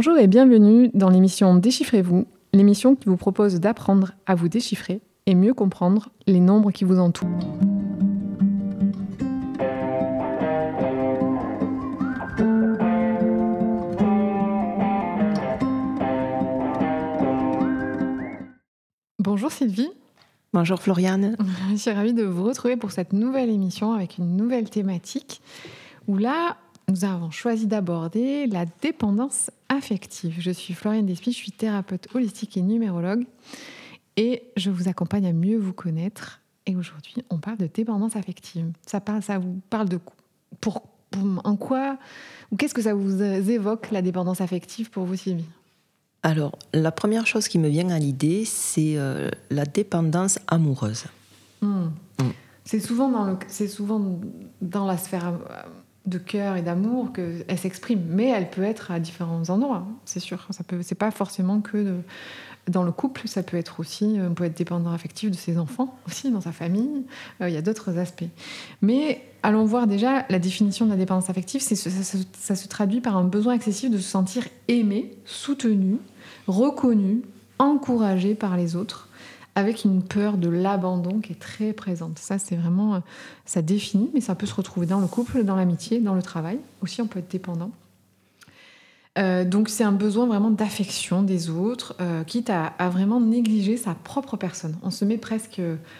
Bonjour et bienvenue dans l'émission Déchiffrez-vous, l'émission qui vous propose d'apprendre à vous déchiffrer et mieux comprendre les nombres qui vous entourent. Bonjour Sylvie. Bonjour Floriane. Je suis ravie de vous retrouver pour cette nouvelle émission avec une nouvelle thématique où là, nous avons choisi d'aborder la dépendance affective. Je suis Floriane Despy, je suis thérapeute holistique et numérologue et je vous accompagne à mieux vous connaître. Et aujourd'hui, on parle de dépendance affective. Ça vous parle de en quoi ou qu'est-ce que ça vous évoque la dépendance affective pour vous, Sylvie ? Alors, la première chose qui me vient à l'idée, c'est la dépendance amoureuse. C'est souvent dans la sphère de cœur et d'amour qu'elle s'exprime, mais elle peut être à différents endroits, c'est sûr. C'est pas forcément que dans le couple, ça peut être aussi, on peut être dépendant affectif de ses enfants, aussi dans sa famille, il y a d'autres aspects. Mais allons voir déjà la définition de la dépendance affective, ça se traduit par un besoin excessif de se sentir aimé, soutenu, reconnu, encouragé par les autres, avec une peur de l'abandon qui est très présente. Ça, c'est vraiment, ça définit, mais ça peut se retrouver dans le couple, dans l'amitié, dans le travail. Aussi, on peut être dépendant. Donc, c'est un besoin vraiment d'affection des autres, quitte à vraiment négliger sa propre personne. On se met presque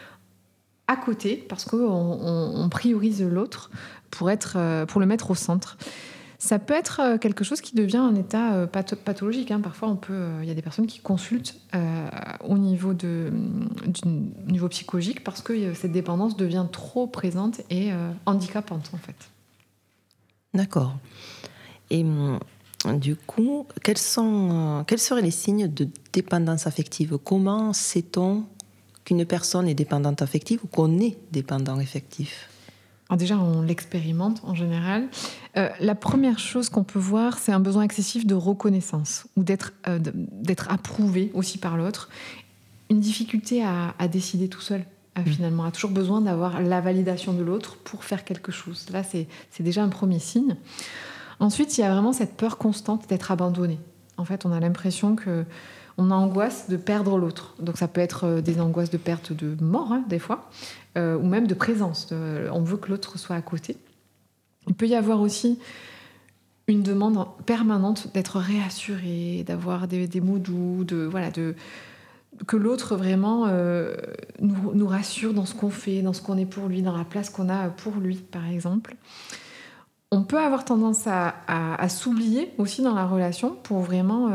à côté parce qu'on priorise l'autre pour le mettre au centre. Ça peut être quelque chose qui devient un état pathologique. Parfois, il y a des personnes qui consultent au niveau du niveau psychologique parce que cette dépendance devient trop présente et handicapante, en fait. D'accord. Et du coup, quels seraient les signes de dépendance affective ? Comment sait-on qu'une personne est dépendante affective ou qu'on est dépendant affectif ? Alors déjà, on l'expérimente en général. La première chose qu'on peut voir, c'est un besoin excessif de reconnaissance ou d'être approuvé aussi par l'autre. Une difficulté à décider tout seul, finalement. A toujours besoin d'avoir la validation de l'autre pour faire quelque chose. Là, c'est déjà un premier signe. Ensuite, il y a vraiment cette peur constante d'être abandonné. En fait, on a l'impression qu'on a angoisse de perdre l'autre. Donc ça peut être des angoisses de perte de mort, des fois, ou même de présence. On veut que l'autre soit à côté. Il peut y avoir aussi une demande permanente d'être réassuré, d'avoir des mots doux, que l'autre vraiment nous rassure dans ce qu'on fait, dans ce qu'on est pour lui, dans la place qu'on a pour lui, par exemple. On peut avoir tendance à s'oublier aussi dans la relation pour vraiment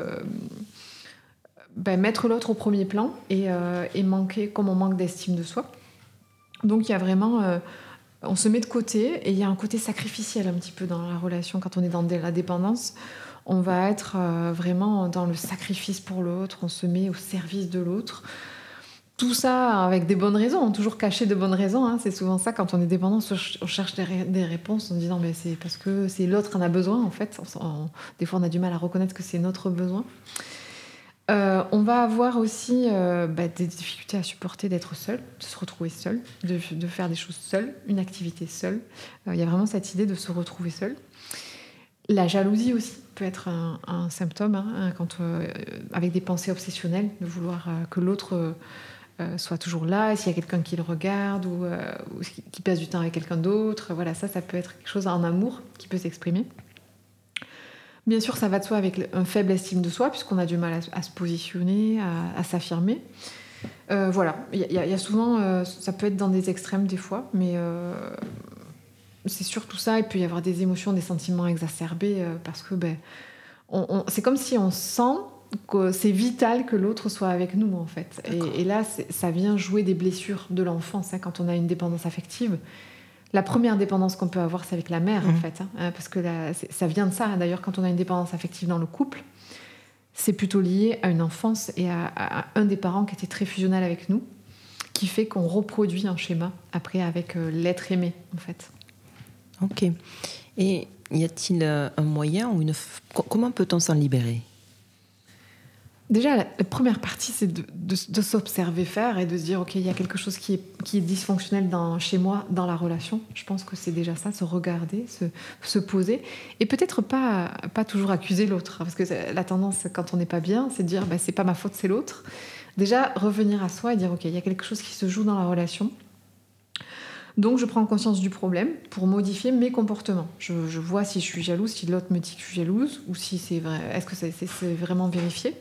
mettre l'autre au premier plan et manquer, comme on manque d'estime de soi. Donc il y a vraiment... on se met de côté et il y a un côté sacrificiel un petit peu dans la relation. Quand on est dans la dépendance, on va être vraiment dans le sacrifice pour l'autre, on se met au service de l'autre. Tout ça avec des bonnes raisons, toujours caché de bonnes raisons. C'est souvent ça, quand on est dépendant, on cherche des réponses en disant c'est parce que c'est l'autre qui en a besoin, en fait. Des fois, on a du mal à reconnaître que c'est notre besoin. On va avoir aussi des difficultés à supporter d'être seul, de se retrouver seul, de faire des choses seul, une activité seule. Il y a vraiment cette idée de se retrouver seul. La jalousie aussi peut être un symptôme, avec des pensées obsessionnelles, de vouloir que l'autre soit toujours là, et s'il y a quelqu'un qui le regarde ou qui passe du temps avec quelqu'un d'autre. Voilà, ça peut être quelque chose en amour qui peut s'exprimer. Bien sûr, ça va de soi avec un faible estime de soi, puisqu'on a du mal à se positionner, à s'affirmer. Voilà, il y a souvent... ça peut être dans des extrêmes des fois, mais c'est surtout ça. Il peut y avoir des émotions, des sentiments exacerbés, parce que c'est comme si on sent que c'est vital que l'autre soit avec nous, en fait. Et là, ça vient jouer des blessures de l'enfance, quand on a une dépendance affective. La première dépendance qu'on peut avoir, c'est avec la mère, en fait. Parce que ça vient de ça. D'ailleurs, quand on a une dépendance affective dans le couple, c'est plutôt lié à une enfance et à un des parents qui était très fusionnel avec nous, qui fait qu'on reproduit un schéma, après, avec l'être aimé, en fait. Ok. Et y a-t-il un moyen ou comment peut-on s'en libérer ? Déjà, la première partie, c'est de s'observer faire et de se dire, OK, il y a quelque chose qui est dysfonctionnel chez moi, dans la relation. Je pense que c'est déjà ça, se regarder, se poser. Et peut-être pas toujours accuser l'autre. Parce que la tendance, quand on n'est pas bien, c'est de dire, c'est pas ma faute, c'est l'autre. Déjà, revenir à soi et dire, OK, il y a quelque chose qui se joue dans la relation. Donc, je prends conscience du problème pour modifier mes comportements. Je vois si je suis jalouse, si l'autre me dit que je suis jalouse, ou si c'est vrai, est-ce que c'est vraiment vérifié.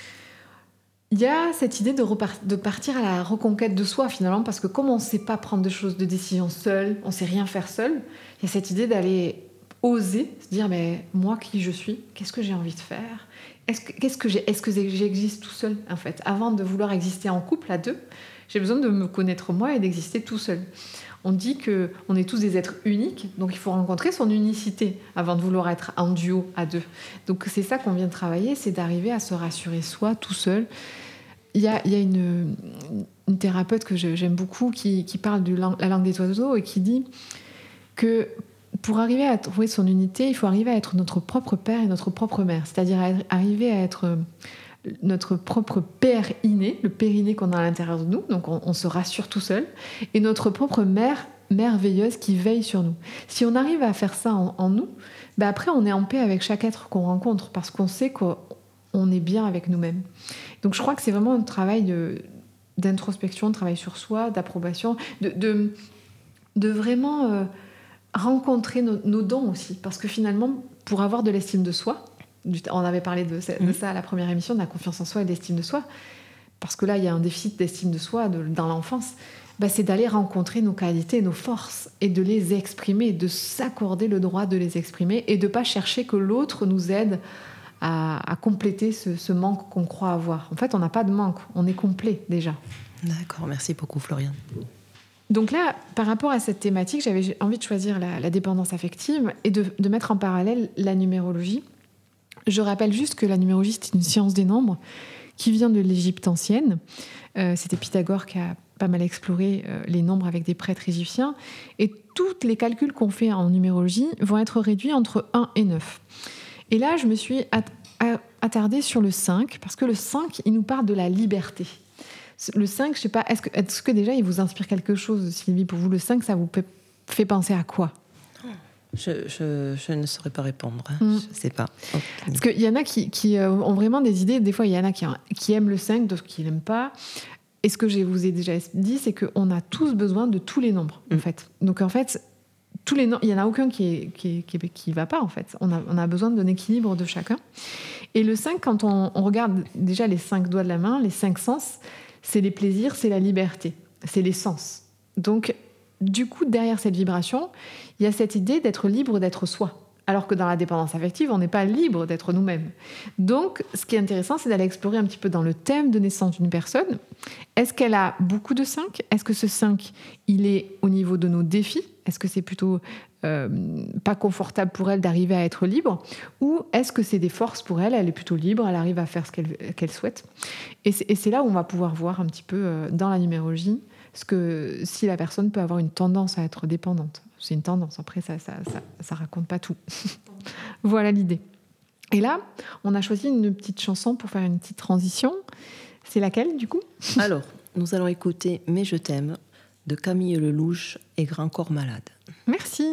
Il y a cette idée de partir à la reconquête de soi, finalement, parce que comme on ne sait pas prendre de décisions seul, on ne sait rien faire seul, il y a cette idée d'aller oser se dire, moi, qui je suis, qu'est-ce que j'ai envie de faire, est-ce que j'existe tout seul, en fait. Avant de vouloir exister en couple, à deux, j'ai besoin de me connaître moi et d'exister tout seul. On dit qu'on est tous des êtres uniques, donc il faut rencontrer son unicité avant de vouloir être en duo à deux. Donc c'est ça qu'on vient de travailler, c'est d'arriver à se rassurer soi tout seul. Il y a une thérapeute que j'aime beaucoup qui parle de la langue des oiseaux et qui dit que pour arriver à trouver son unité, il faut arriver à être notre propre père et notre propre mère, c'est-à-dire arriver à être notre propre père inné, le père inné qu'on a à l'intérieur de nous, donc on se rassure tout seul, et notre propre mère merveilleuse qui veille sur nous. Si on arrive à faire ça en nous, après on est en paix avec chaque être qu'on rencontre, parce qu'on sait qu'on est bien avec nous-mêmes. Donc je crois que c'est vraiment un travail d'introspection, de travail sur soi, d'approbation, de vraiment rencontrer nos dons aussi, parce que finalement, pour avoir de l'estime de soi, on avait parlé de ça à la première émission, de la confiance en soi et de l'estime de soi, parce que là, il y a un déficit d'estime de soi dans l'enfance, c'est d'aller rencontrer nos qualités, nos forces, et de les exprimer, de s'accorder le droit de les exprimer, et de ne pas chercher que l'autre nous aide à compléter ce manque qu'on croit avoir. En fait, on n'a pas de manque, on est complet déjà. D'accord, merci beaucoup Floriane. Donc là, par rapport à cette thématique, j'avais envie de choisir la dépendance affective et de mettre en parallèle la numérologie. Je rappelle juste que la numérologie, c'est une science des nombres qui vient de l'Égypte ancienne. C'était Pythagore qui a pas mal exploré les nombres avec des prêtres égyptiens. Et tous les calculs qu'on fait en numérologie vont être réduits entre 1 et 9. Et là, je me suis attardée sur le 5, parce que le 5, il nous parle de la liberté. Le 5, je ne sais pas, est-ce que déjà il vous inspire quelque chose, Sylvie? Pour vous, le 5, ça vous fait penser à quoi? Je ne saurais pas répondre. Je ne sais pas. Okay. Parce qu'il y en a qui ont vraiment des idées. Des fois, il y en a qui aiment le 5, d'autres qui ne l'aiment pas. Et ce que je vous ai déjà dit, c'est qu'on a tous besoin de tous les nombres, en fait. Donc, en fait, tous les nombres, il n'y en a aucun qui va pas, en fait. On a besoin d'un équilibre de chacun. Et le 5, quand on regarde déjà les 5 doigts de la main, les 5 sens, c'est les plaisirs, c'est la liberté, c'est les sens. Donc, du coup, derrière cette vibration, il y a cette idée d'être libre d'être soi. Alors que dans la dépendance affective, on n'est pas libre d'être nous-mêmes. Donc, ce qui est intéressant, c'est d'aller explorer un petit peu dans le thème de naissance d'une personne. Est-ce qu'elle a beaucoup de 5 ? Est-ce que ce 5, il est au niveau de nos défis ? Est-ce que c'est plutôt pas confortable pour elle d'arriver à être libre ? Ou est-ce que c'est des forces pour elle ? Elle est plutôt libre, elle arrive à faire ce qu'elle souhaite. Et c'est là où on va pouvoir voir un petit peu dans la numérologie si la personne peut avoir une tendance à être dépendante. C'est une tendance, après ça raconte pas tout. Voilà l'idée. Et là, on a choisi une petite chanson pour faire une petite transition. C'est laquelle, du coup ? Alors, nous allons écouter « Mais je t'aime » de Camille Lelouch et Grand Corps Malade. Merci.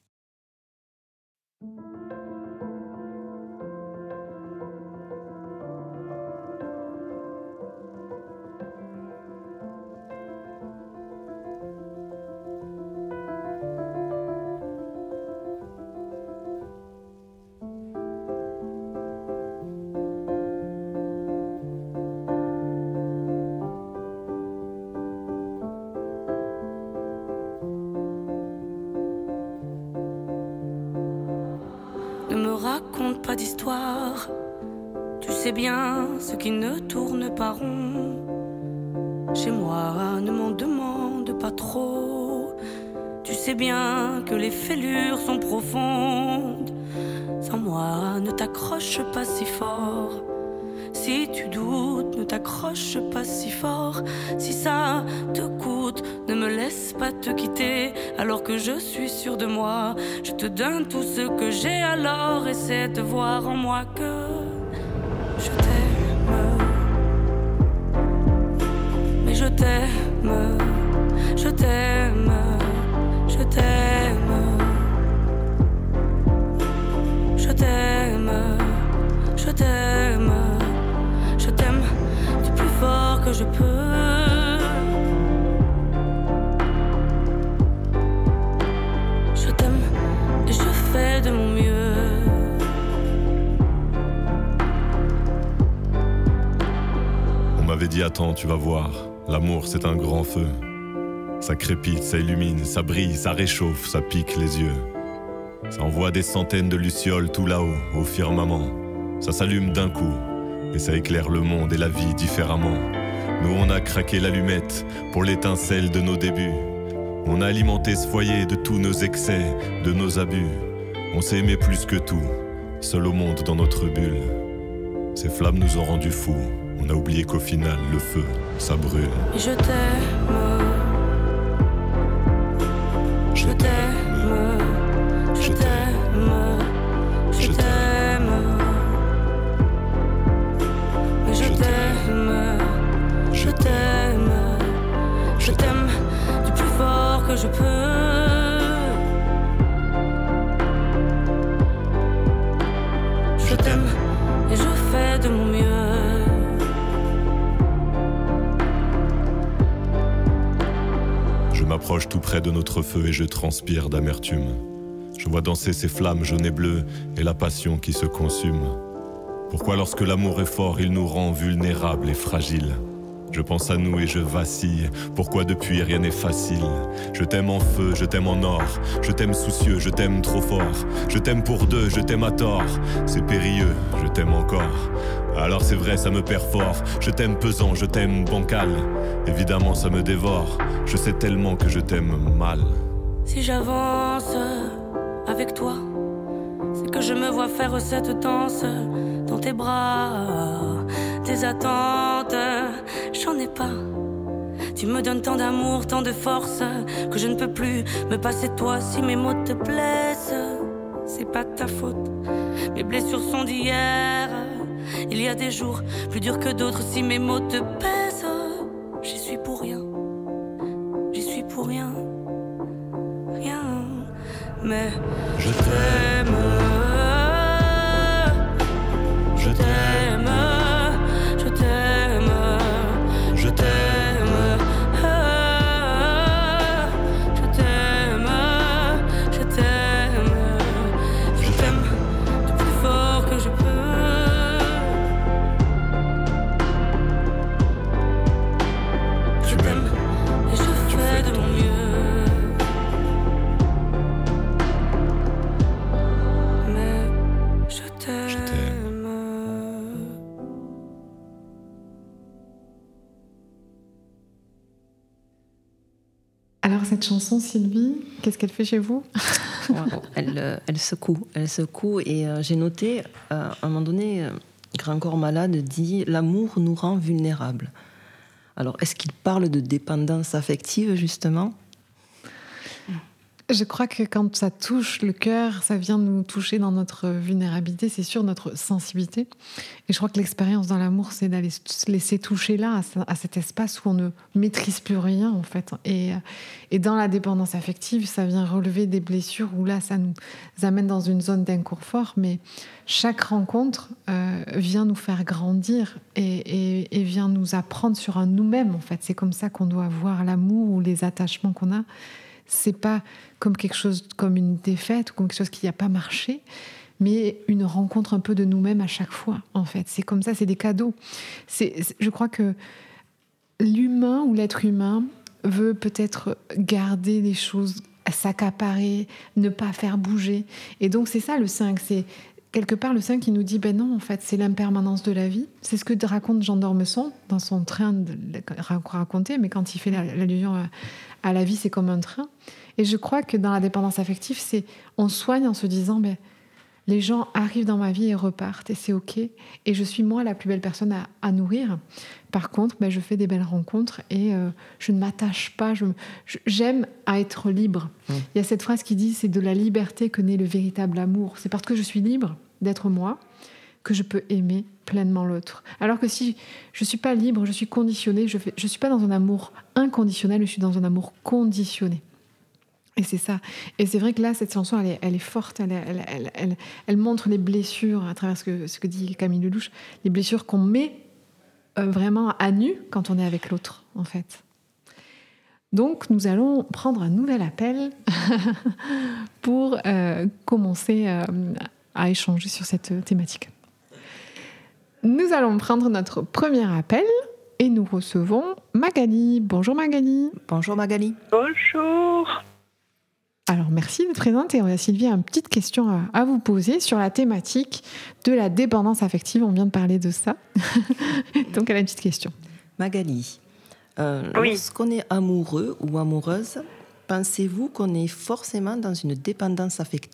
Raconte pas d'histoire, tu sais bien ce qui ne tourne pas rond. Chez moi, ne m'en demande pas trop, tu sais bien que les fêlures sont profondes. Sans moi, ne t'accroche pas si fort. Si tu doutes, ne t'accroche pas si fort. Si ça te coûte, ne me laisse pas te quitter. Alors que je suis sûre de moi, je te donne tout ce que j'ai. Alors essaie de voir en moi que je t'aime. t'aime, je t'aime, je t'aime, je t'aime, je t'aime, je t'aime du plus fort que je peux. Je t'aime et je fais de mon mieux. On m'avait dit attends, tu vas voir, l'amour c'est un grand feu. Ça crépite, ça illumine, ça brille, ça réchauffe, ça pique les yeux. Ça envoie des centaines de lucioles tout là-haut, au firmament. Ça s'allume d'un coup, et ça éclaire le monde et la vie différemment. Nous on a craqué l'allumette pour l'étincelle de nos débuts. On a alimenté ce foyer de tous nos excès, de nos abus. On s'est aimé plus que tout, seul au monde dans notre bulle. Ces flammes nous ont rendus fous. On a oublié qu'au final, le feu, ça brûle. Et je t'aime, je t'aime, je t'aime, je t'aime. Mais je t'aime, je t'aime, je t'aime du plus fort que je peux. Je t'aime et je fais de mon mieux. Je m'approche tout près de notre feu et je transpire d'amertume. Je vois danser ces flammes jaunes et bleues et la passion qui se consume. Pourquoi lorsque l'amour est fort, il nous rend vulnérables et fragiles? Je pense à nous et je vacille. Pourquoi depuis rien n'est facile? Je t'aime en feu, je t'aime en or. Je t'aime soucieux, je t'aime trop fort. Je t'aime pour deux, je t'aime à tort. C'est périlleux, je t'aime encore. Alors c'est vrai, ça me perd fort. Je t'aime pesant, je t'aime bancal. Évidemment ça me dévore. Je sais tellement que je t'aime mal. Si j'avance avec toi, c'est que je me vois faire cette danse dans tes bras. Tes attentes, j'en ai pas. Tu me donnes tant d'amour, tant de force, que je ne peux plus me passer de toi. Si mes mots te blessent, c'est pas de ta faute. Mes blessures sont d'hier. Il y a des jours plus durs que d'autres. Si mes mots te pèsent, j'y suis pour rien. J'y suis pour rien. Rien. Mais je t'aime. Je t'aime. Je t'aime. Je t'aime. Je t'aime. Je t'aime. Je t'aime du plus fort que je peux. Je t'aime et je fais de mon mieux. Mais je t'aime. Alors cette chanson, Sylvie, qu'est-ce qu'elle fait chez vous? Elle secoue et j'ai noté à un moment donné, Grand Corps Malade dit « L'amour nous rend vulnérables ». Alors est-ce qu'il parle de dépendance affective justement? Je crois que quand ça touche le cœur, ça vient nous toucher dans notre vulnérabilité, c'est sûr, notre sensibilité. Et je crois que l'expérience dans l'amour, c'est d'aller se laisser toucher là, à cet espace où on ne maîtrise plus rien, en fait. Et dans la dépendance affective, ça vient relever des blessures où là, ça nous amène dans une zone d'inconfort. Mais chaque rencontre vient nous faire grandir et vient nous apprendre sur un nous-mêmes, en fait. C'est comme ça qu'on doit voir l'amour ou les attachements qu'on a. C'est pas comme quelque chose, comme une défaite ou comme quelque chose qui n'a pas marché, mais une rencontre un peu de nous-mêmes à chaque fois, en fait. C'est comme ça, c'est des cadeaux. Je crois que l'humain ou l'être humain veut peut-être garder des choses, s'accaparer, ne pas faire bouger. Et donc, c'est ça le 5, c'est quelque part le 5 qui nous dit, ben non, en fait, c'est l'impermanence de la vie. C'est ce que raconte Jean d'Ormesson dans son train de raconter, mais quand il fait l'allusion à la vie, c'est comme un train. Et je crois que dans la dépendance affective, on soigne en se disant, ben, les gens arrivent dans ma vie et repartent, et c'est OK. Et je suis, moi, la plus belle personne à nourrir. Par contre, ben, je fais des belles rencontres et je ne m'attache pas. J'aime à être libre. Il y a cette phrase qui dit, c'est de la liberté que naît le véritable amour. C'est parce que je suis libre d'être moi, que je peux aimer pleinement l'autre. Alors que si je ne suis pas libre, je suis conditionnée, je ne suis pas dans un amour inconditionnel, je suis dans un amour conditionné. Et c'est ça. Et c'est vrai que là, cette chanson, elle est forte, elle montre les blessures, à travers ce que dit Camille Lelouch, les blessures qu'on met vraiment à nu quand on est avec l'autre, en fait. Donc, nous allons prendre un nouvel appel pour commencer à échanger sur cette thématique. Nous allons prendre notre premier appel et nous recevons Magali. Bonjour Magali. Bonjour Magali. Bonjour. Alors, merci de te présenter. Sylvie a une petite question à vous poser sur la thématique de la dépendance affective. On vient de parler de ça. Donc, elle a une petite question. Magali, Oui. lorsqu'on est amoureux ou amoureuse, pensez-vous qu'on est forcément dans une dépendance affective ?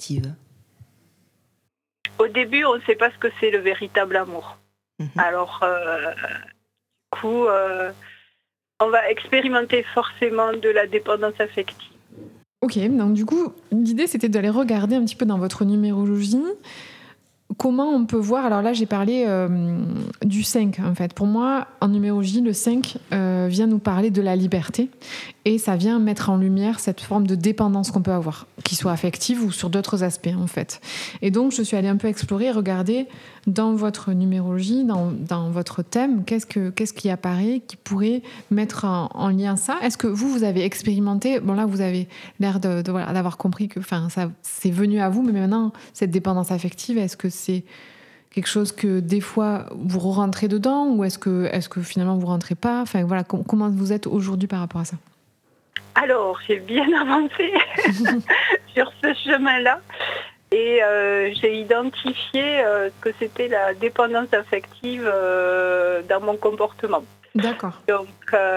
Au début, on ne sait pas ce que c'est le véritable amour. Alors, du coup, on va expérimenter forcément de la dépendance affective. Ok, donc du coup, l'idée c'était d'aller regarder un petit peu dans votre numérologie comment on peut voir. Alors là, j'ai parlé du 5 en fait. Pour moi, en numérologie, le 5 vient nous parler de la liberté et ça vient mettre en lumière cette forme de dépendance qu'on peut avoir, qu'il soit affective ou sur d'autres aspects en fait. Et donc, je suis allée un peu explorer et regarder dans votre numérologie, dans votre thème, qu'est-ce qui apparaît, qui pourrait mettre en lien ça. Est-ce que vous avez expérimenté, bon là, vous avez l'air d'avoir compris que ça, c'est venu à vous, mais maintenant, cette dépendance affective, est-ce que c'est quelque chose que des fois vous rentrez dedans ou est-ce que finalement vous rentrez pas? Enfin voilà, comment vous êtes aujourd'hui par rapport à ça? Alors, j'ai bien avancé sur ce chemin-là et j'ai identifié que c'était la dépendance affective dans mon comportement. D'accord. Donc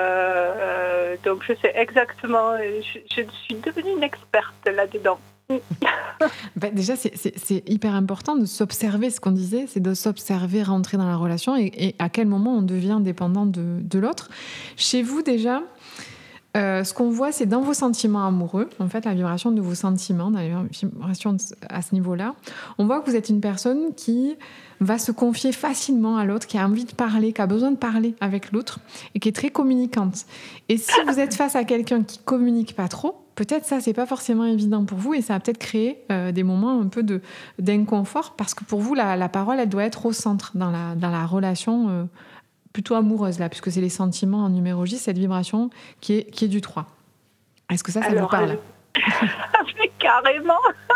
je sais exactement, je suis devenue une experte là-dedans. Ben déjà, c'est hyper important de s'observer. Ce qu'on disait, c'est de s'observer, rentrer dans la relation et à quel moment on devient dépendant de l'autre. Chez vous, déjà, ce qu'on voit, c'est dans vos sentiments amoureux, en fait, la vibration de vos sentiments, dans les vibrations à ce niveau-là. On voit que vous êtes une personne qui va se confier facilement à l'autre, qui a envie de parler, qui a besoin de parler avec l'autre et qui est très communicante. Et si vous êtes face à quelqu'un qui communique pas trop, peut-être ça, c'est pas forcément évident pour vous et ça va peut-être créer des moments un peu d'inconfort parce que pour vous, la parole, elle doit être au centre dans la relation plutôt amoureuse, là, puisque c'est les sentiments en numérologie, cette vibration qui est du 3. Est-ce que ça vous parle? Mais carrément.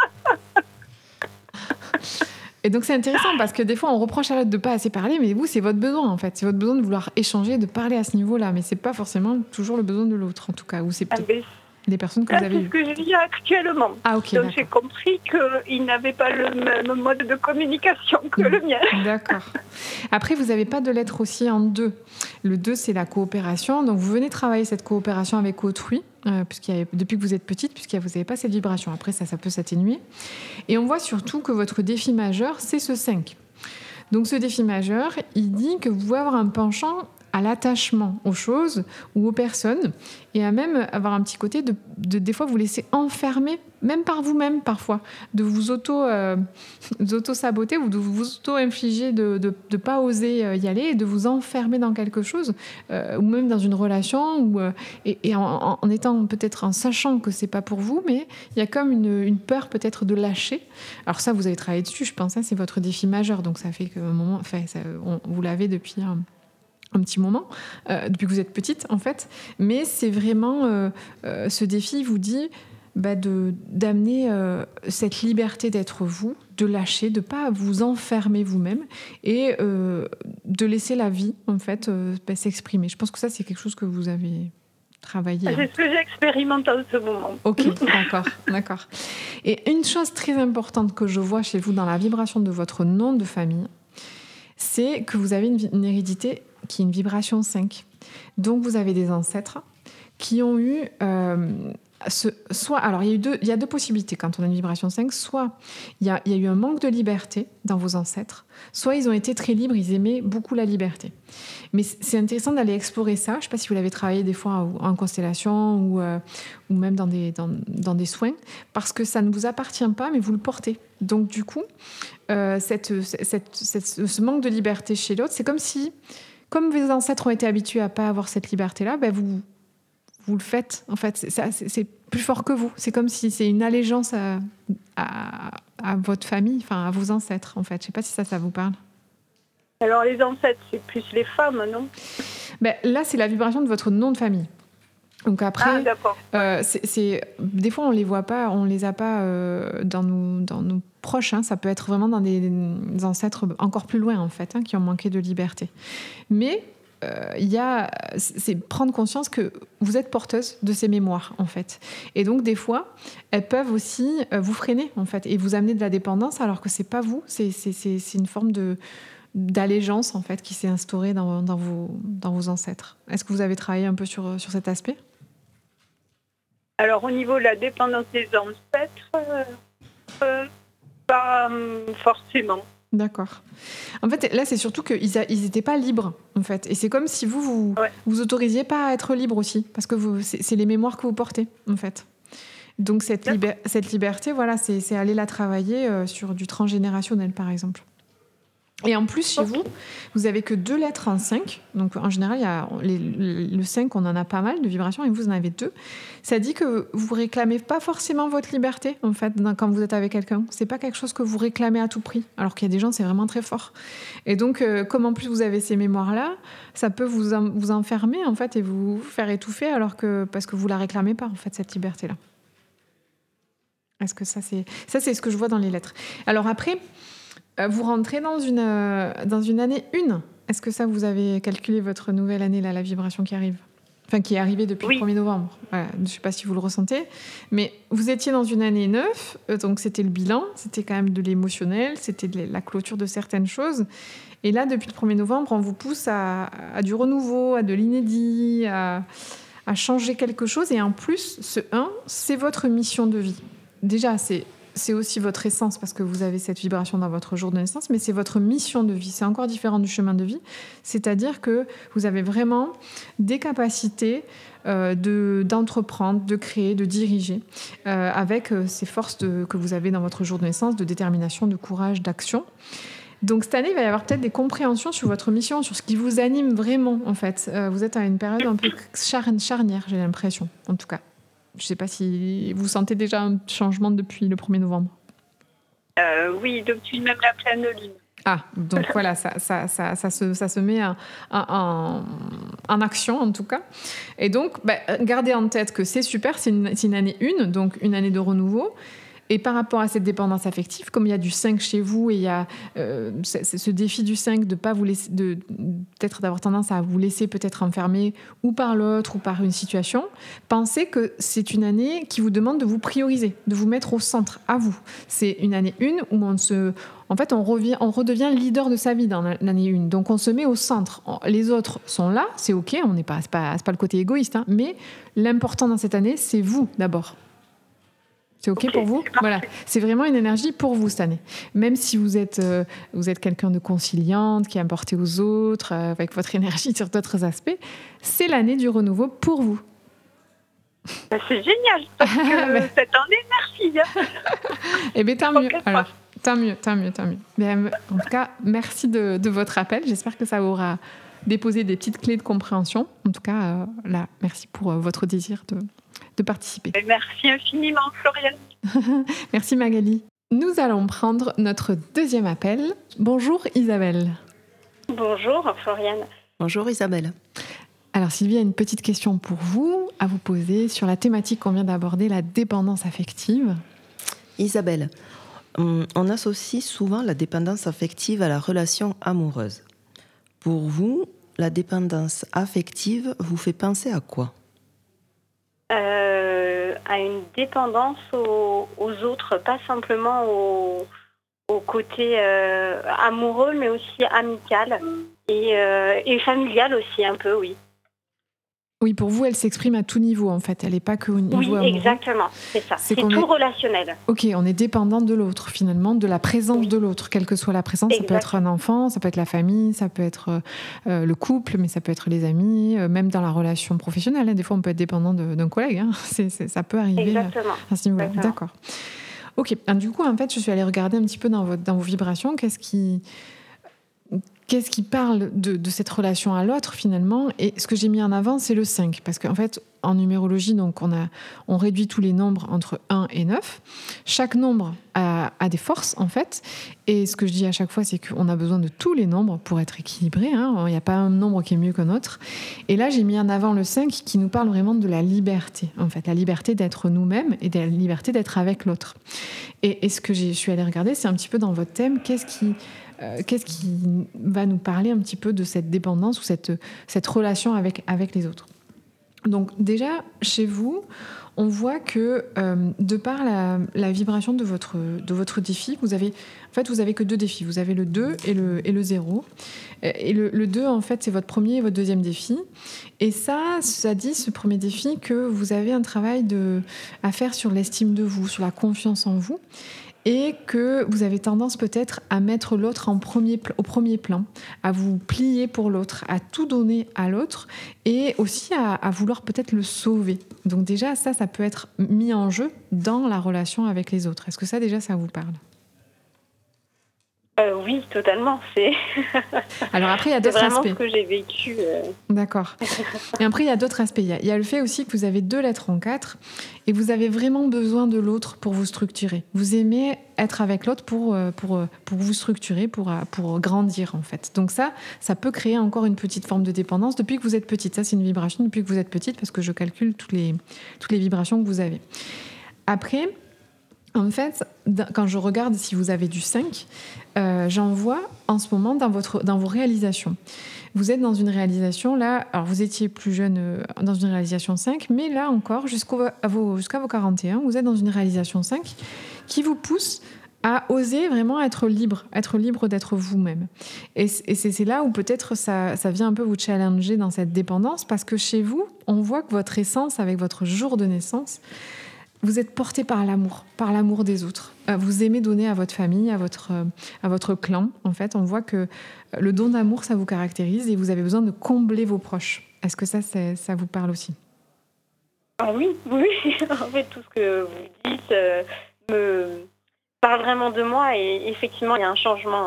Et donc c'est intéressant parce que des fois on reproche à l'autre de pas assez parler, mais vous c'est votre besoin en fait, c'est votre besoin de vouloir échanger, de parler à ce niveau-là, mais c'est pas forcément toujours le besoin de l'autre en tout cas, ou c'est peut-être des personnes que vous avez eues. C'est ce que je vis actuellement. Ah ok. Donc j'ai compris qu'il n'avait pas le même mode de communication que le mien. D'accord. Après vous n'avez pas de lettre aussi en 2. Le 2 c'est la coopération, donc vous venez travailler cette coopération avec autrui. Depuis que vous êtes petite, puisque vous n'avez pas cette vibration. Après, ça peut s'atténuer. Et on voit surtout que votre défi majeur, c'est ce 5. Donc ce défi majeur, il dit que vous pouvez avoir un penchant à l'attachement aux choses ou aux personnes et à même avoir un petit côté de des fois vous laisser enfermer, même par vous-même parfois, de vous auto-saboter ou de vous auto-infliger de pas oser y aller et de vous enfermer dans quelque chose ou même dans une relation et en étant peut-être en sachant que c'est pas pour vous, mais il y a comme une peur peut-être de lâcher. Alors ça, vous avez travaillé dessus, je pense, hein, c'est votre défi majeur, donc ça fait qu'à un moment, vous l'avez depuis un petit moment, depuis que vous êtes petite en fait, mais c'est vraiment ce défi vous dit d'amener cette liberté d'être vous, de lâcher, de pas vous enfermer vous-même et de laisser la vie en fait s'exprimer. Je pense que ça c'est quelque chose que vous avez travaillé. C'est ce que j'expérimente en ce moment. Ok, d'accord. Et une chose très importante que je vois chez vous dans la vibration de votre nom de famille, c'est que vous avez une hérédité qui est une vibration 5. Donc vous avez des ancêtres qui ont eu Alors, il y a deux possibilités quand on a une vibration 5. Soit il y a eu un manque de liberté dans vos ancêtres, soit ils ont été très libres, ils aimaient beaucoup la liberté. Mais c'est intéressant d'aller explorer ça. Je ne sais pas si vous l'avez travaillé des fois en constellation ou même dans des soins, parce que ça ne vous appartient pas, mais vous le portez. Donc du coup, ce manque de liberté chez l'autre, c'est comme si, comme vos ancêtres ont été habitués à ne pas avoir cette liberté-là, ben vous le faites. En fait, c'est plus fort que vous. C'est comme si c'est une allégeance à votre famille, enfin à vos ancêtres, en fait. Je ne sais pas si ça vous parle. Alors les ancêtres, c'est plus les femmes, non ? Ben, là, c'est la vibration de votre nom de famille. Donc après, d'accord. Des fois on les voit pas, on les a pas dans nos proches. Ça peut être vraiment dans des ancêtres encore plus loin en fait, qui ont manqué de liberté. Mais c'est prendre conscience que vous êtes porteuse de ces mémoires en fait. Et donc des fois, elles peuvent aussi vous freiner en fait et vous amener de la dépendance alors que c'est pas vous. C'est une forme d'allégeance en fait qui s'est instaurée dans vos ancêtres. Est-ce que vous avez travaillé un peu sur cet aspect ? Alors au niveau de la dépendance des ancêtres, pas forcément. D'accord. En fait, là, c'est surtout qu'ils n'étaient pas libres, en fait. Et c'est comme si vous autorisiez pas à être libre aussi, parce que c'est les mémoires que vous portez, en fait. Donc cette liberté, voilà, c'est aller la travailler sur du transgénérationnel, par exemple. Et en plus, chez vous avez que 2 lettres en 5. Donc, en général, le 5, on en a pas mal de vibrations, et vous en avez 2. Ça dit que vous réclamez pas forcément votre liberté, en fait, quand vous êtes avec quelqu'un. C'est pas quelque chose que vous réclamez à tout prix. Alors qu'il y a des gens, c'est vraiment très fort. Et donc, comme en plus vous avez ces mémoires-là, ça peut vous enfermer, en fait, et vous faire étouffer, parce que vous la réclamez pas, en fait, cette liberté-là. Est-ce que ça, c'est ce que je vois dans les lettres. Alors après... vous rentrez dans une année 1. Est-ce que ça, vous avez calculé votre nouvelle année, là, la vibration qui arrive ? Enfin, qui est arrivée depuis le 1er novembre. Voilà, je ne sais pas si vous le ressentez. Mais vous étiez dans une année 9, donc c'était le bilan, c'était quand même de l'émotionnel, c'était de la clôture de certaines choses. Et là, depuis le 1er novembre, on vous pousse à du renouveau, à de l'inédit, à changer quelque chose. Et en plus, ce 1, c'est votre mission de vie. Déjà, c'est aussi votre essence parce que vous avez cette vibration dans votre jour de naissance, mais c'est votre mission de vie. C'est encore différent du chemin de vie. C'est-à-dire que vous avez vraiment des capacités d'entreprendre, de créer, de diriger avec ces forces que vous avez dans votre jour de naissance, de détermination, de courage, d'action. Donc cette année, il va y avoir peut-être des compréhensions sur votre mission, sur ce qui vous anime vraiment, en fait. Vous êtes à une période un peu charnière, j'ai l'impression, en tout cas. Je ne sais pas si vous sentez déjà un changement depuis le 1er novembre. Oui, depuis même la pleine lune. Ah, donc voilà, ça se met en action, en tout cas. Et donc, gardez en tête que c'est super, c'est une année 1, donc une année de renouveau. Et par rapport à cette dépendance affective, comme il y a du 5 chez vous et il y a ce défi du 5 de pas vous laisser, peut-être d'avoir tendance à vous laisser peut-être enfermer ou par l'autre ou par une situation, pensez que c'est une année qui vous demande de vous prioriser, de vous mettre au centre, à vous. C'est une année 1 où on redevient leader de sa vie dans l'année 1. Donc on se met au centre. Les autres sont là, c'est OK, c'est pas le côté égoïste, mais l'important dans cette année, c'est vous d'abord. C'est OK pour vous ? Voilà. C'est vraiment une énergie pour vous cette année. Même si vous êtes quelqu'un de conciliante, qui aime porter aux autres, avec votre énergie sur d'autres aspects, c'est l'année du renouveau pour vous. C'est génial, parce que cette année, merci. Eh bien, tant mieux. Alors, tant mieux. Mais, en tout cas, merci de votre appel. J'espère que ça aura déposé des petites clés de compréhension. En tout cas, là, merci pour votre désir de participer. Merci infiniment, Floriane. Merci Magali. Nous allons prendre notre deuxième appel. Bonjour Isabelle. Bonjour Floriane. Bonjour Isabelle. Alors Sylvie a une petite question pour vous à vous poser sur la thématique qu'on vient d'aborder, la dépendance affective. Isabelle, on associe souvent la dépendance affective à la relation amoureuse. Pour vous, la dépendance affective vous fait penser à quoi ? À une dépendance aux autres, pas simplement au côté amoureux, mais aussi amical et familial aussi un peu, oui. Oui, pour vous, elle s'exprime à tout niveau, en fait. Elle n'est pas qu'au niveau amoureux. Oui, exactement, c'est ça. C'est tout relationnel. Ok, on est dépendant de l'autre, finalement, de la présence de l'autre, quelle que soit la présence. Ça peut être un enfant, ça peut être la famille, ça peut être le couple, mais ça peut être les amis, même dans la relation professionnelle. Hein. Des fois, on peut être dépendant d'un collègue. Hein. Ça peut arriver à ce niveau-là. D'accord. Ok, du coup, en fait, je suis allée regarder un petit peu dans vos vibrations. Qu'est-ce qui parle de cette relation à l'autre, finalement? Et ce que j'ai mis en avant, c'est le 5. Parce qu'en fait, en numérologie, donc, on réduit tous les nombres entre 1 et 9. Chaque nombre a des forces, en fait. Et ce que je dis à chaque fois, c'est qu'on a besoin de tous les nombres pour être équilibré. Hein. Il n'y a pas un nombre qui est mieux qu'un autre. Et là, j'ai mis en avant le 5 qui nous parle vraiment de la liberté, en fait. La liberté d'être nous-mêmes et de la liberté d'être avec l'autre. Et ce que je suis allée regarder, c'est un petit peu dans votre thème, qu'est-ce qui va nous parler un petit peu de cette dépendance ou cette relation avec les autres. Donc déjà, chez vous, on voit que de par la vibration de votre défi, vous avez que 2 défis. Vous avez le 2 et le 0. Et le 2, en fait, c'est votre premier et votre deuxième défi. Et ça dit, ce premier défi, que vous avez un travail à faire sur l'estime de vous, sur la confiance en vous. Et que vous avez tendance peut-être à mettre l'autre au premier plan, à vous plier pour l'autre, à tout donner à l'autre et aussi à vouloir peut-être le sauver. Donc déjà, ça peut être mis en jeu dans la relation avec les autres. Est-ce que ça vous parle ? Oui, totalement. Alors après, il y a d'autres aspects. C'est vraiment ce que j'ai vécu. D'accord. Et après, il y a d'autres aspects. Il y a le fait aussi que vous avez 2 lettres en 4 et vous avez vraiment besoin de l'autre pour vous structurer. Vous aimez être avec l'autre pour vous structurer, pour grandir, en fait. Donc ça peut créer encore une petite forme de dépendance depuis que vous êtes petite. Ça, c'est une vibration depuis que vous êtes petite parce que je calcule toutes les vibrations que vous avez. Après, en fait, quand je regarde si vous avez du 5, j'en vois en ce moment dans vos réalisations. Vous êtes dans une réalisation, là, alors vous étiez plus jeune dans une réalisation 5, mais là encore, jusqu'à vos 41, vous êtes dans une réalisation 5 qui vous pousse à oser vraiment être libre d'être vous-même. Et c'est là où peut-être ça vient un peu vous challenger dans cette dépendance, parce que chez vous, on voit que votre essence, avec votre jour de naissance, vous êtes porté par l'amour des autres. Vous aimez donner à votre famille, à votre clan. En fait, on voit que le don d'amour, ça vous caractérise et vous avez besoin de combler vos proches. Est-ce que ça vous parle aussi ? Ah oui. En fait, tout ce que vous dites me parle vraiment de moi et effectivement, il y a un changement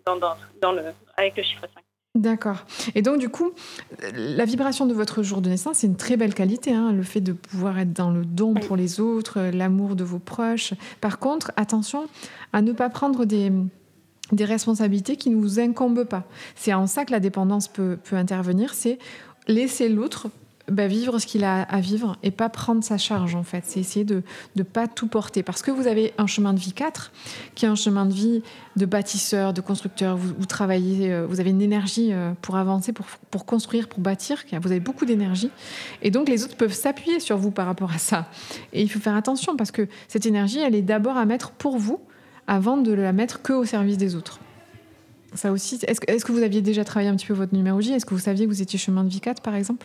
avec le chiffre 5. D'accord. Et donc, du coup, la vibration de votre jour de naissance, c'est une très belle qualité, hein, le fait de pouvoir être dans le don pour les autres, l'amour de vos proches. Par contre, attention à ne pas prendre des responsabilités qui ne vous incombent pas. C'est en ça que la dépendance peut intervenir, c'est laisser l'autre vivre ce qu'il a à vivre et pas prendre sa charge, en fait. C'est essayer de ne pas tout porter. Parce que vous avez un chemin de vie 4, qui est un chemin de vie de bâtisseur, de constructeur. Vous travaillez, vous avez une énergie pour avancer, pour construire, pour bâtir. Vous avez beaucoup d'énergie. Et donc, les autres peuvent s'appuyer sur vous par rapport à ça. Et il faut faire attention parce que cette énergie, elle est d'abord à mettre pour vous avant de la mettre qu'au service des autres. Ça aussi, est-ce que vous aviez déjà travaillé un petit peu votre numérologie ? Est-ce que vous saviez que vous étiez chemin de vie 4, par exemple ?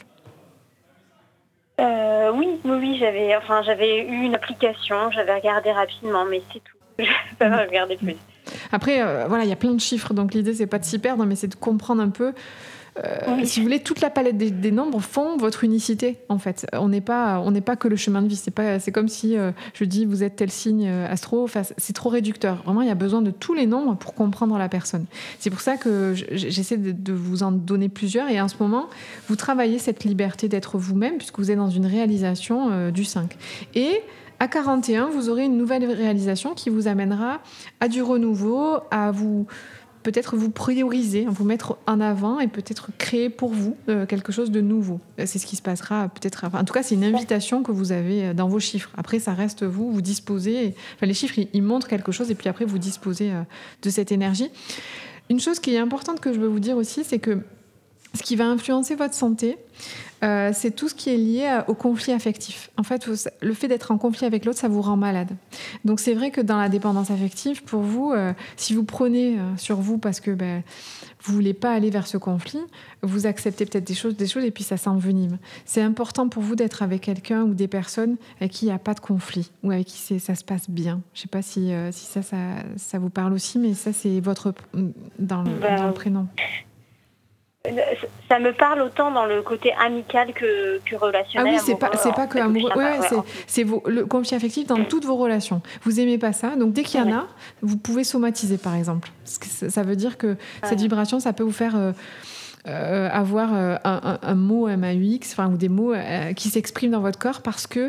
Oui, j'avais eu une application, j'avais regardé rapidement, mais c'est tout. Je n'ai pas regardé plus. Après, il y a plein de chiffres, donc l'idée, c'est pas de s'y perdre, mais c'est de comprendre un peu. Si vous voulez, toute la palette des nombres font votre unicité, en fait. On n'est pas que le chemin de vie. C'est comme si je dis vous êtes tel signe astro. Enfin, c'est trop réducteur. Vraiment, il y a besoin de tous les nombres pour comprendre la personne. C'est pour ça que j'essaie de vous en donner plusieurs. Et en ce moment, vous travaillez cette liberté d'être vous-même puisque vous êtes dans une réalisation du 5. Et à 41, vous aurez une nouvelle réalisation qui vous amènera à du renouveau, à peut-être vous prioriser, vous mettre en avant et peut-être créer pour vous quelque chose de nouveau. C'est ce qui se passera peut-être. En tout cas, c'est une invitation que vous avez dans vos chiffres. Après, ça reste vous disposez. Les chiffres, ils montrent quelque chose et puis après, vous disposez de cette énergie. Une chose qui est importante que je veux vous dire aussi, c'est que ce qui va influencer votre santé, c'est tout ce qui est lié au conflit affectif. En fait, le fait d'être en conflit avec l'autre, ça vous rend malade. Donc c'est vrai que dans la dépendance affective, pour vous, si vous prenez sur vous parce que vous voulez pas aller vers ce conflit, vous acceptez peut-être des choses et puis ça s'envenime. C'est important pour vous d'être avec quelqu'un ou des personnes avec qui il n'y a pas de conflit ou avec qui ça se passe bien. Je sais pas si ça vous parle aussi, mais ça c'est votre dans le prénom. Ça me parle autant dans le côté amical que relationnel. Ah oui, c'est pas que amoureux. C'est le conflit affectif dans toutes vos relations. Vous aimez pas ça, donc dès qu'il y en a, vous pouvez somatiser par exemple. Ça veut dire que cette vibration, ça peut vous faire avoir un mot MAUX, ou des mots qui s'expriment dans votre corps parce que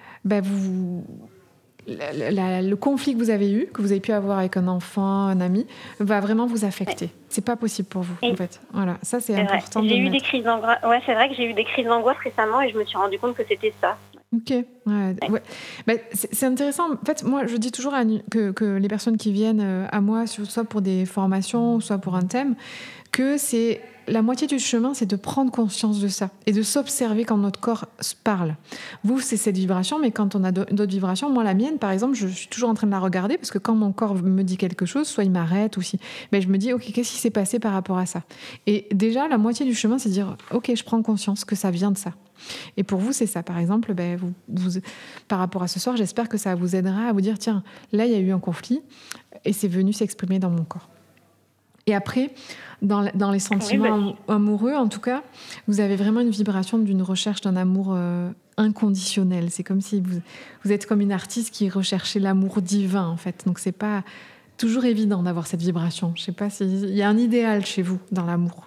le conflit que vous avez pu avoir avec un enfant, un ami, va vraiment vous affecter. Ouais. C'est pas possible pour vous, en fait. Voilà, ça c'est important. J'ai eu des crises d'angoisse. Ouais, c'est vrai que j'ai eu des crises d'angoisse récemment et je me suis rendu compte que c'était ça. Ok, ouais. C'est intéressant. En fait, moi, je dis toujours que les personnes qui viennent à moi, soit pour des formations, soit pour un thème, que c'est la moitié du chemin, c'est de prendre conscience de ça et de s'observer quand notre corps se parle. Vous, c'est cette vibration, mais quand on a d'autres vibrations, moi, la mienne, par exemple, je suis toujours en train de la regarder parce que quand mon corps me dit quelque chose, soit il m'arrête ou si... je me dis, OK, qu'est-ce qui s'est passé par rapport à ça ? Et déjà, la moitié du chemin, c'est de dire, OK, je prends conscience que ça vient de ça. Et pour vous, c'est ça. Par exemple, vous, par rapport à ce soir, j'espère que ça vous aidera à vous dire, tiens, là, il y a eu un conflit et c'est venu s'exprimer dans mon corps. Et après, dans les sentiments amoureux, en tout cas, vous avez vraiment une vibration d'une recherche d'un amour inconditionnel. C'est comme si vous êtes comme une artiste qui recherchait l'amour divin, en fait. Donc, c'est pas toujours évident d'avoir cette vibration. Je sais pas s'il y a un idéal chez vous dans l'amour.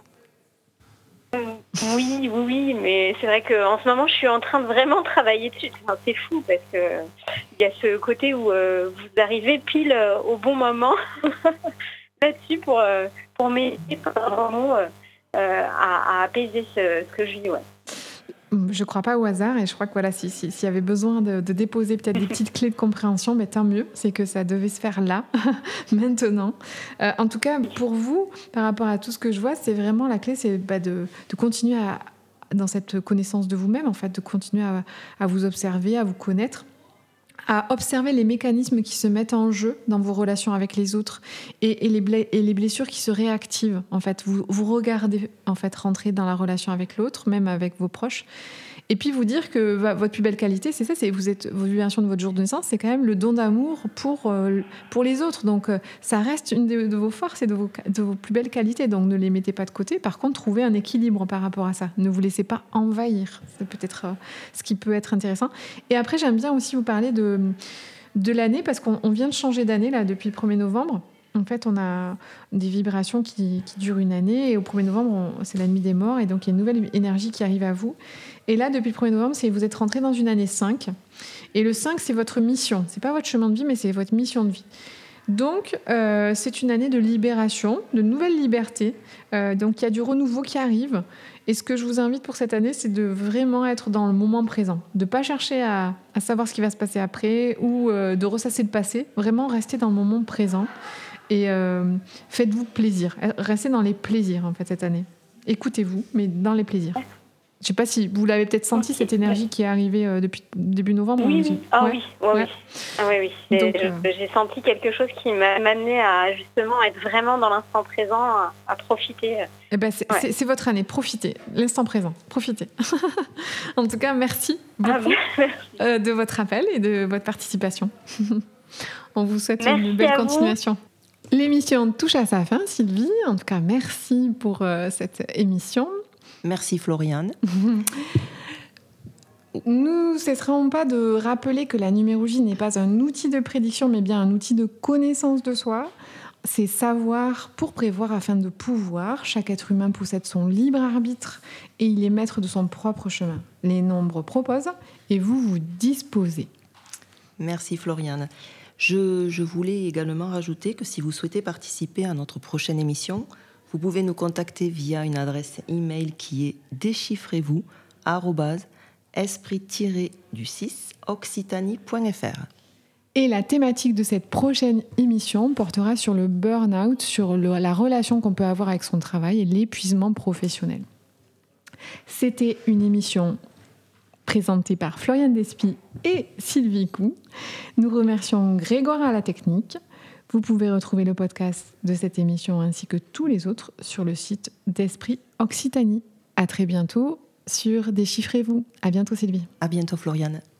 Oui, mais c'est vrai qu'en ce moment, je suis en train de vraiment travailler dessus. Enfin, c'est fou parce qu'il y a ce côté où vous arrivez pile au bon moment là-dessus pour m'aider vraiment à apaiser ce que je vis. Ouais. Je ne crois pas au hasard et je crois que s'il y avait besoin de déposer peut-être des petites clés de compréhension, tant mieux, c'est que ça devait se faire là, maintenant. En tout cas, pour vous, par rapport à tout ce que je vois, c'est vraiment la clé, c'est de continuer dans cette connaissance de vous-même, en fait, de continuer à vous observer, à vous connaître, à observer les mécanismes qui se mettent en jeu dans vos relations avec les autres et les blessures qui se réactivent. En fait, vous regardez en fait rentrer dans la relation avec l'autre, même avec vos proches, et puis vous dire que votre plus belle qualité, c'est ça, c'est vos vibrations de votre jour de naissance, c'est quand même le don d'amour pour les autres. Donc ça reste une de vos forces et de vos plus belles qualités. Donc ne les mettez pas de côté. Par contre, trouvez un équilibre par rapport à ça. Ne vous laissez pas envahir. C'est peut-être ce qui peut être intéressant. Et après, j'aime bien aussi vous parler de l'année parce qu'on vient de changer d'année là depuis le 1er novembre. En fait, on a des vibrations qui durent une année et au 1er novembre, c'est la nuit des morts et donc il y a une nouvelle énergie qui arrive à vous. Et là, depuis le 1er novembre, vous êtes rentré dans une année 5 et le 5, c'est votre mission. C'est pas votre chemin de vie, mais c'est votre mission de vie. Donc, c'est une année de libération, de nouvelle liberté. Donc, il y a du renouveau qui arrive. Et ce que je vous invite pour cette année, c'est de vraiment être dans le moment présent. De ne pas chercher à savoir ce qui va se passer après ou de ressasser le passé. Vraiment rester dans le moment présent. Et faites-vous plaisir. Restez dans les plaisirs, en fait, cette année. Écoutez-vous, mais dans les plaisirs. Je ne sais pas si vous l'avez peut-être senti, cette énergie qui est arrivée depuis début novembre. Oui. J'ai senti quelque chose qui m'a amené à justement être vraiment dans l'instant présent, à profiter. C'est votre année, profitez. L'instant présent, profitez. En tout cas, merci beaucoup de votre appel et de votre participation. On vous souhaite une belle continuation. L'émission touche à sa fin, Sylvie. En tout cas, merci pour cette émission. Merci Floriane. Nous ne cesserons pas de rappeler que la numérologie n'est pas un outil de prédiction, mais bien un outil de connaissance de soi. C'est savoir pour prévoir afin de pouvoir. Chaque être humain possède son libre arbitre et il est maître de son propre chemin. Les nombres proposent et vous disposez. Merci Floriane. Je voulais également rajouter que si vous souhaitez participer à notre prochaine émission, vous pouvez nous contacter via une adresse email qui est déchiffrez-vous@esprit-du6occitanie.fr. Et la thématique de cette prochaine émission portera sur le burn-out, sur la relation qu'on peut avoir avec son travail et l'épuisement professionnel. C'était une émission présentée par Floriane Despy et Sylvie Coup. Nous remercions Grégoire à la technique. Vous pouvez retrouver le podcast de cette émission ainsi que tous les autres sur le site d'Esprit Occitanie. À très bientôt sur Déchiffrez-vous. À bientôt Sylvie. À bientôt Floriane.